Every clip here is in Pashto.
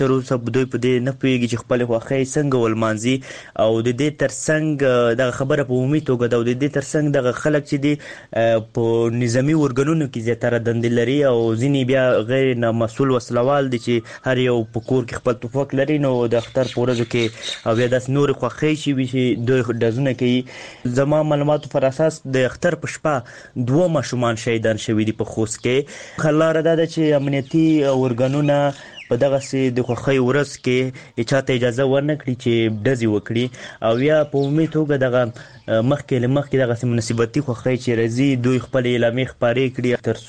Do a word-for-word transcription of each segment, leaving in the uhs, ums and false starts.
تر اوسه دوی په دې نه پوهېږي چې خپلې خوښۍ څنګه ولمانځي او د دې ترڅنګ دغه خبره په عمومي توګه ده او د دې ترڅنګ دغه خلک چې دي په نظامي ارګانونو کې زیاتره دندې لري او ځینې بیا غیر نامسؤل وسلوال دي چې هر یو په کور کې خپل ټوپک لري، نو د اختر په ورځو کې او بیا داسې نورې خوښۍ چې وي چې دوی ډزونه کوي. زما معلوماتو پر اساس د اختر په شپه دوه ماشومان شهیدان شوي دي په خوست کې. ښه لاره دا ده چې امنیتي ارګانونه په دغسې د خوښۍ ورځ کې چاته اجازه ورنه کړي چې ډزې وکړي او یا په عمومي توګه دغه مخکې له مخکې دغسې مناسبتي خوښۍ چې راځي دوی خپلې اعلامیې خپارې کړي تر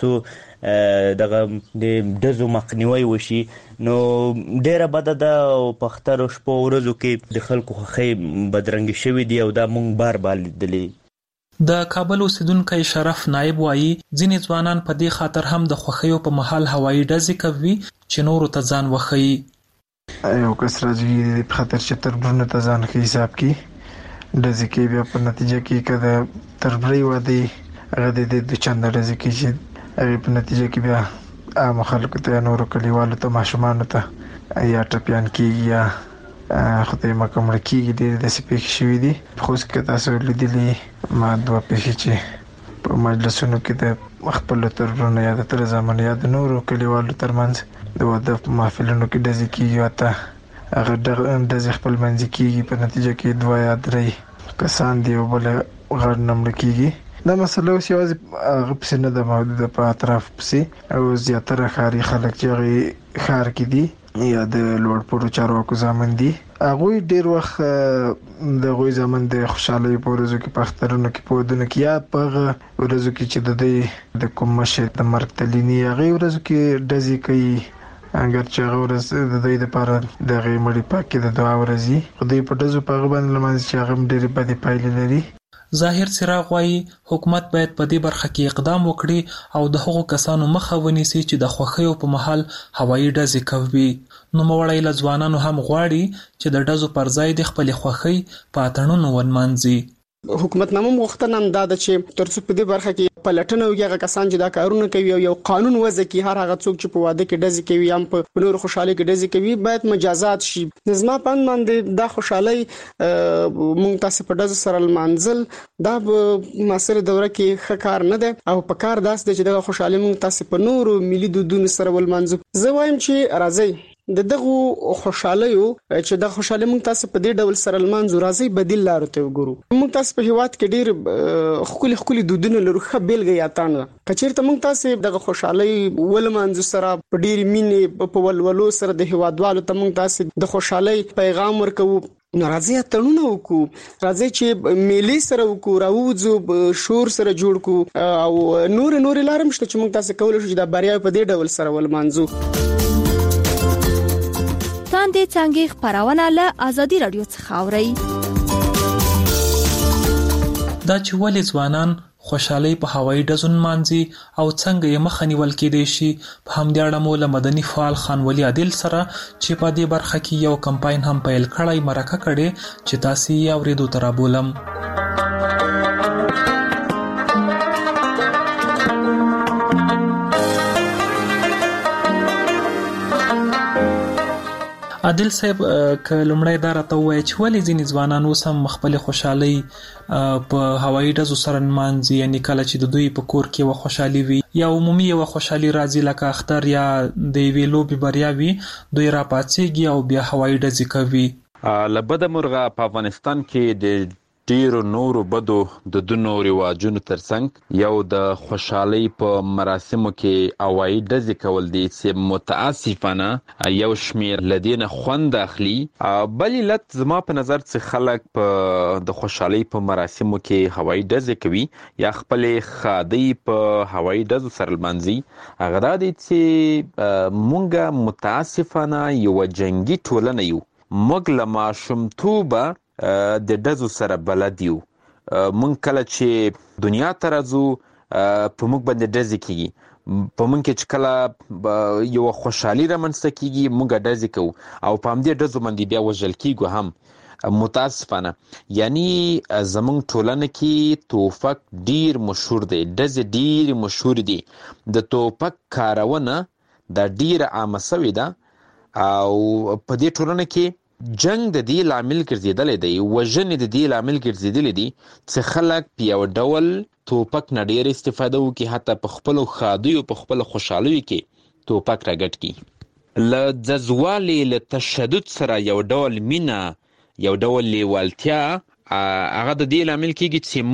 څو دغه د ډزو مخنیوی وشي. نو ډیره بده ده او په اخترو شپو ورځو کې د خلکو خوښۍ بدرنګې شوي دي او دا موږ بار بار لیدلي. د کابل اوسیدونکی شرف نایب وایي ځینې ځوانان په دې خاطر هم د خوښیو په مهال هوایي ډزې کوي چې نورو ته ځان وښیي. یو کس راځي په خاطر چې تربرونو ته ځان ښه حساب کړي ډزې کوي، بیا په نتیجه کې که د تربرۍ واده هغه د دې د چنده ډزې کوي چې هغې په نتیجه کې بیا عامو خلکو ته نورو کلیوالو ته ماشومانو ته یا ټپیان کېږي یا خدای مکه مړه کېږي. ډېرې داسې پېښې شوي دي. په خوست کې تاسو لیدلي ما دوه پېښې چې په مجلسونو کې د خپلو تربرونو یا د تره زامنو یا د نورو کلیوالو ترمنځ د واده په محفلونو کې ډزې کېږي او حتی هغه ډزې خپل منځي کېږي، په نتیجه کې دوه یا درې کسان دي او بله غړ نه مړه کېږي. دا مسله اوس یوازې هغه پسې نه ده محدوده، په اطرافو پسې او زیاتره ښاري خلک چې هغې ښار کې دي یا د لوړ پوړو چارواکو زامن دي، هغوی ډېر وخت د هغوی زامن د خوشحالۍ په ورځو کې په اخترونو کې په ودونو کې یا په هغه ورځو کې چې د دوی د کوم مشر د مرګ تلیني هغې ورځو کې ډزې کوي، اگر چې هغه ورځ د دوی دپاره د هغې مړي پاکې د دعا ورځ وي، خو دوی په ډزو په هغه باندې لمانځي چې هغه هم ډېرې بدې پایلې لري. ظاهر څراغ وایي حکومت باید په دې برخه کې اقدام وکړي او د هغو کسانو مخه ونیسي چې د خوښیو په مهال هوایي ډزې کوي. نوموړی له ځوانانو هم غواړي چې د ډزو پر ځای د خپلې خوښۍ په اتڼونو ونمانځي. حکومتنامه غوښتنه هم دا ده چې تر څو په دې برخه کې پلټنه وکړي هغه کسان چې دا کارونه کوي او یو قانون وضع کړي، هر هغه څوک چې په واده کې ډزې کوي یا په نورو خوشحالۍ کې ډزې کوي باید مجازات شي. زما په اند باندې دا خوشحالۍ مونږ تاسو په ډزو سره لمانځل دا په معاصره دوره کې ښه کار نه ده او په کار داس ده چې دغه خوشحالۍ مونږ تاسو په نورو ملي دودونو سره ولمانځو. زه وایم چې راځي د دغه خوشحالیو چې د خوشحالۍ مونږ تاسو په دې ډول سره لمانځو، راځي بدیل لارو ته وګورو. مونږ تاسو په هیواد کې ډېر خولي خولي دودونه لرو، ښه بیلګه یا تانه کچېرته مونږ تاسو دغه خوشحالۍ ولمانځو سره په ډېرې مینې په ولولو سره د هیوادوالو ته مونږ تاسو د خوشحالۍ پیغام ورکوو. نو راځي اتڼونه وکړو، راځي چې میلې سره وکړو، راوځو شور سره جوړ کړو او نور نور لارم شته چې مونږ تاسو کولای شو چې د بریا په دې ډول سره ولمانځو. تاندې څنګه خبرونه له ازادي رادیو څخه اوري. دا چې ولې ځوانان خوشحالۍ په هوایي ډزو نمانځي او څنګه یې مخه نیول کېدای شي، په همدې اړه مو له مدني فعال خان ولي عادل سره چې په دې برخه کې یو کمپاین هم پیل کړی مرکه کړې چې تاسو یې اورېدو ته رابولم. عادل صاحب که لومړی دا راته ووایي چې ولې ځینې ځوانان اوس هم خپلې خوشحالۍ په هوایي ډزو سره نمانځي، یعنې کله چې د دوی په کور کې یوه خوشحالي وي یا عمومي یوه خوشحالي راځي لکه اختر یا د یوې لوبې بریا وي، دوی راپاڅېږي او بیا هوایي ډزې کوي. له بده مرغه په افغانستان کې د ډیرو نورو بدو دودونو رواجونو ترڅنګ یو د خوشحالۍ په مراسمو کې هوایي ډزې کول دي چې متاسفانه یو شمیر له دې نه خوند اخلي. بل علت زما په نظر چې خلک په د خوشحالۍ په مراسمو کې هوایي ډزې کوي یا خپلې ښادۍ په هوایي ډزو سره لمانځي، هغه دا دی چې مونږ متاسفانه یوه جنګي ټولنه یو. موږ له ماشومتوبه د ډزو سره بلد یو. مونږ کله چې دنیا ته راځو په موږ باندې ډزې کېږي، په موږ کې چې کله یوه خوشحالي رامنځته کېږي موږ ډزې کوو او په همدې ډزو باندې بیا وژل کېږو هم متاسفانه. یعنی زمونږ ټولنه کې توپک ډیر مشهور دی، ډزې ډیر مشهور دي. د توپک کارونه دا ډیره عامه سوې ده او په دې ټولنه کې جنگ د دې لامل ګرځیدلی دی، وژنې د دې لامل ګرځیدلی دي چې خلک په یو ډول توپک نه ډېر استفاده وکړي، حتی په خپلو ښادیو په خپلو خوشحالیو کې توپک راګډ کړي. له ځزوالې له تشدد سره یو ډول مینه، یو ډول لیوالتیا، هغه د دې لامل کېږي چې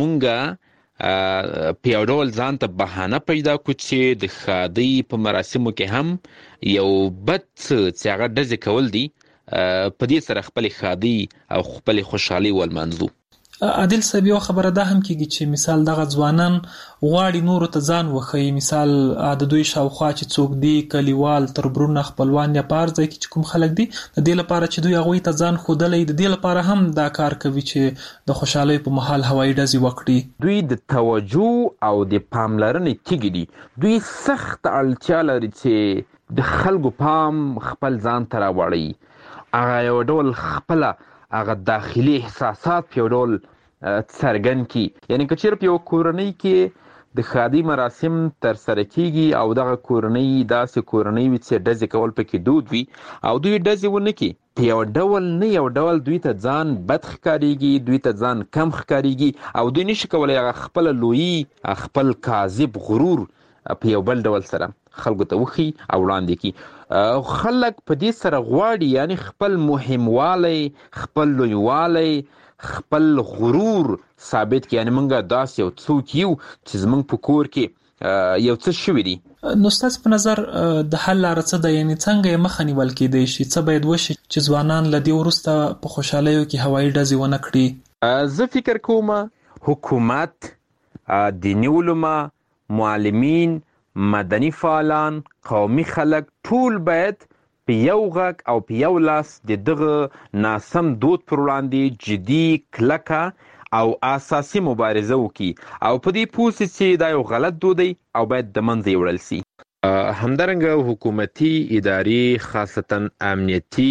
مونږ په یو ډول ځان ته بهانه پیدا کړو چې د ښادۍ په مراسمو کې هم یو بد څه چې هغه ډزې کول دي، په دې سره خپلې ښادۍ او خپلې خوشحالۍ ولمانځو. عادل صاحب، یو خبره دا هم کېږي چې مثال دغه ځوانان غواړي نورو ته ځان وښیي، مثال د دوی شاوخوا چې څوک دي، کلیوال، تربرونه، خپلوان یا په هر ځای کې چې کوم خلک دي، د دې لپاره چې دوی هغوی ته ځان ښودلی، د دې لپاره هم دا کار کوي چې د خوشحالۍ په مهال هوایي ډزې وکړي. دوی د توجه او د پاملرنې تیږې دي. دوی سخت اړتیا لري چې د خلکو پام خپل ځان ته راوړي، هغه یو ډول خپله هغه داخلي احساسات په یو ډول څرګند کړي. یعنې که چېرې په یو کورنۍ کې د ښادۍ مراسم ترسره کېږي او دغه کورنۍ داسې کورنۍ وي چې ډزې کول پکې دود وي او دوی ډزې ونه کړي، په یو ډول نه یو ډول دوی ته ځان بد ښکارېږي، دوی ته ځان کم ښکارېږي او دوی نشي کولی هغه خپله لویي، خپل کاذب غرور په یو بل ډول سره خلکو ته وښي او وړاندې کړي. خلک په دې سره غواړي یعنی خپل مهموالی، خپل لویوالی، خپل غرور ثابت کړي، یعنی موږ داسې یو څوک یو چې زموږ په کور کې یو څه شوي دي. نو ستاسو په نظر د حل لاره څه ده؟ یعنی څنګه یې مخه نیول کېدی شي؟ څه باید وشي چې ځوانان له دې وروسته په خوشحالیو کې هوایي ډزې ونه کړي؟ زه فکر کوم حکومت، دیني علما، معلمین، مدني فعالان، قومي خلک ټول باید په یو غږ او په یو لاس د دغه ناسم دود پر وړاندې جدي، کلکه او اساسي مبارزه وکړي او په دې پوه سي چې دا یو غلط دود دی او باید د منځه یې وړل سي. همدارنګه حکومتي ادارې، خاصتا امنیتي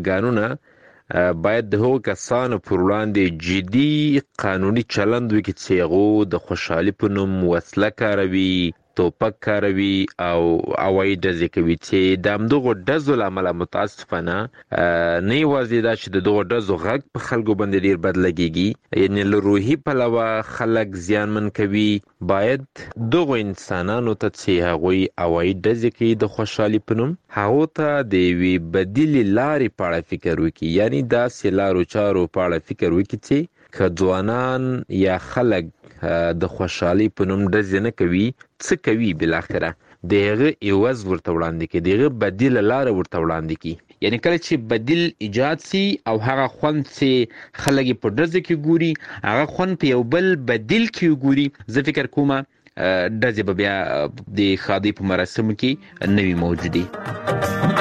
ارګانونه باید د هغو کسانو پر وړاندې جدي قانوني چلند وکړي چې هغو د خوشحالي په نوم وسله کاروي، توپک کاروي او هوایي ډزې کوي، چې د همدغو ډزو له امله متاسفانه نه یوازې دا چې د دغو ډزو غږ په خلکو باندې ډېر بد لګېږي، یعنې له روحي پلوه خلک زیانمن کوي. باید دغو انسانانو ته چې هغوی هوایي ډزې کوي د خوشحالي په نوم، هغو ته د یوې بدیلې لارې په اړه فکر وکړي، یعنی داسې لارو چارو په اړه فکر وکړي چې که ځوانان یا خلک د خوشحالۍ په نوم ډزې نه کوي، څه کوي؟ بالاخره د هغه عوض ورته وړاندې کړي، د هغه بدیله لاره ورته وړاندې کړي. یعنی کله چې بدیل ایجاد سي او هغه خوند چې خلک په ډزې کې ګوري، هغه خوند په یو بل بدیل کې وګوري، زه فکر کوم ډزې به بیا د ښادۍ په مراسمو کې نه وي موجودې.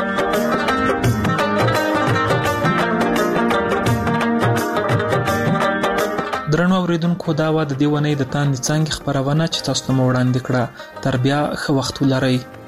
درنو اوریدونکو، دا وه د دې اونۍ د تاندې څانګې خپرونه چې تاسو ته مو وړاندې کړه. تر بیا ښه وخت ولرئ.